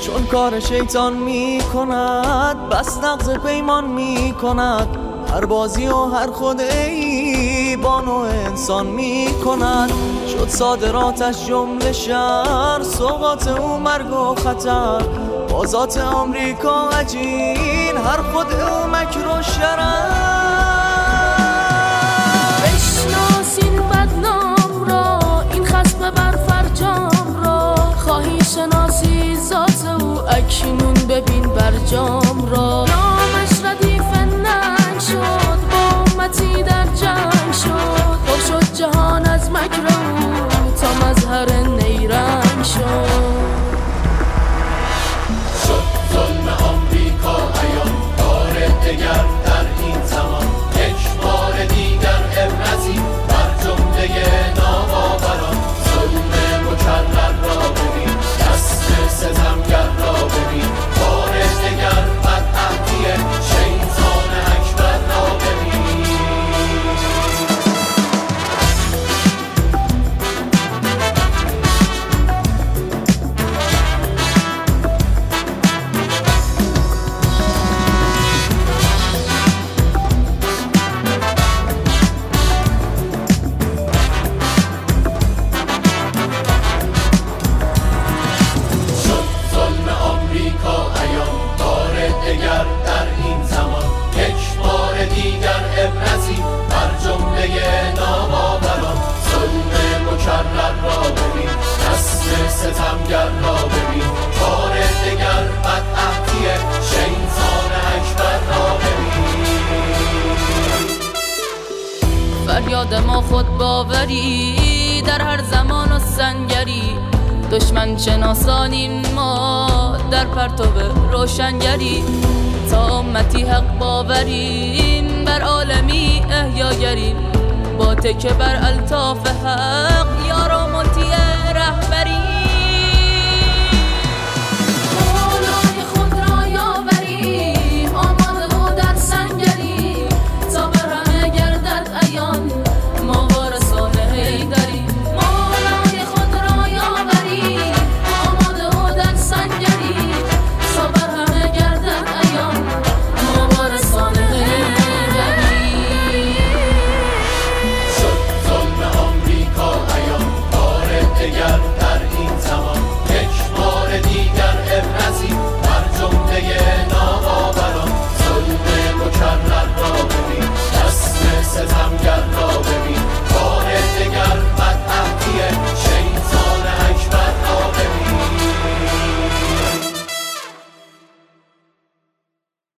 چون کار شیطان می کند بس نقض پیمان می کند، هر بازی و هر خود ایوان و انسان می کند. شد صادراتش جمله شر، سوقات او مرگ و خطر، بازات آمریکا عجین، هر خود او مکر و شرر. بشناسین بدنام را، این خصم بر فرجام را، خواهی شناسی ذات او اکنون ببین برجام را. نامش ردیف ننگ شد، با امتی در جنگ شد، پر شد جهان از مکر او تا مظهر نیرنگ شد. شد ظلم آمریکا عیان، بار دگر در این زمان، یک بار دیگر عبرتی بر جمله ناباوران. ظلم مکرر را ببین، دست ستمگر را ببین، بار دگر بدعهدی شیطان اکبر را ببین. دگر در این زمان، یک بار دیگر عبرتی بر جمله ناباوران. ظلم مکرر را ببین، دست ستمگر را ببین، بار دگر بدعهدی شیطان اکبر را ببین. فریاد ما خود باوری در هر زمان و سنگری، دشمن شناسانیم ما در پرتو روشنگری. تا امتی حق باوریم، بر عالمی احیاگریم، با تکه بر الطاف حق یارا مطیع